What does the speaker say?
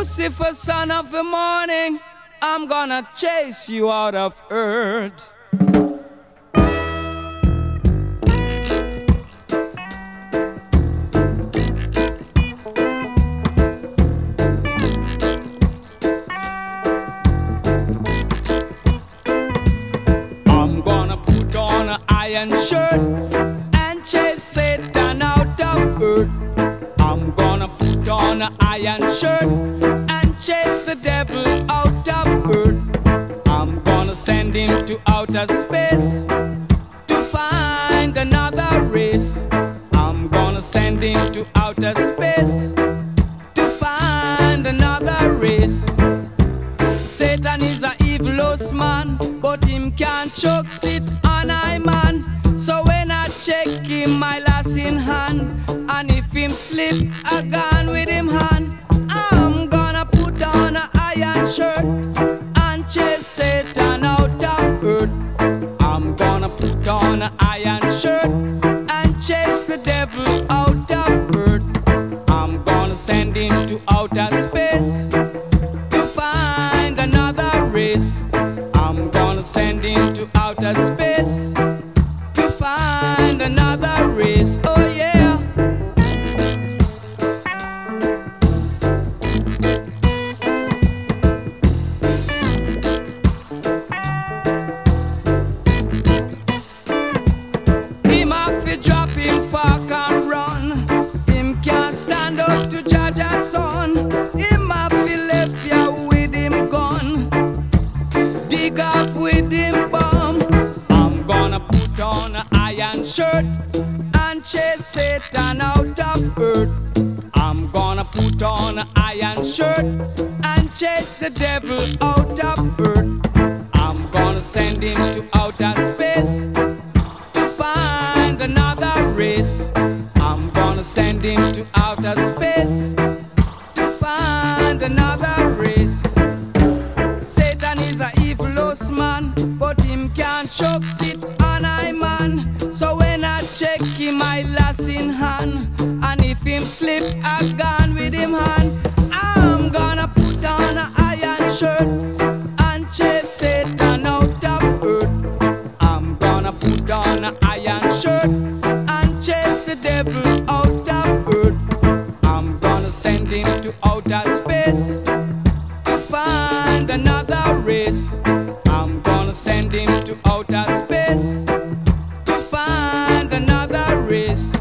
Lucifer, son of the morning, I'm gonna chase you out of earth. I'm gonna put on an iron shirt and chase Satan out of earth. I'm gonna put on an iron shirt and chase the devil out of earth. I'm gonna send him to outer space to find another race. I'm gonna send him to outer space to find another race. Satan is a evilous man, but him can't choke sit on I man. So when I check him, my lass in hand, and if him slip, I gone with him hand. I'm gonna put on an iron shirt and chase Satan out of earth. I'm gonna put on an iron shirt and chase the devil out of earth. I'm gonna send him to outer space to find another race. I'm gonna send him to outer space to find another race. Oh yeah. Him have to drop him fork and run. Him can't stand up to judge a son. Him have to left ya with him gun, dig off with him bomb. I'm gonna put on an iron shirt and chase Satan out of earth. I'm gonna put on an iron shirt and chase the devil out of earth. I'm gonna send him to outer space to find another race. I'm gonna send him to outer space to find another race. Satan is a evilous man, but him can't choke sit on I man. So when I check him, I lass in hand, and if him slip, I gone with him hand. I'm gonna put on an iron shirt and chase Satan out of earth. I'm gonna put on an iron shirt and chase the devil out of earth. I'm gonna send him to outer space to find another race. I'm gonna send him to outer space to find another race.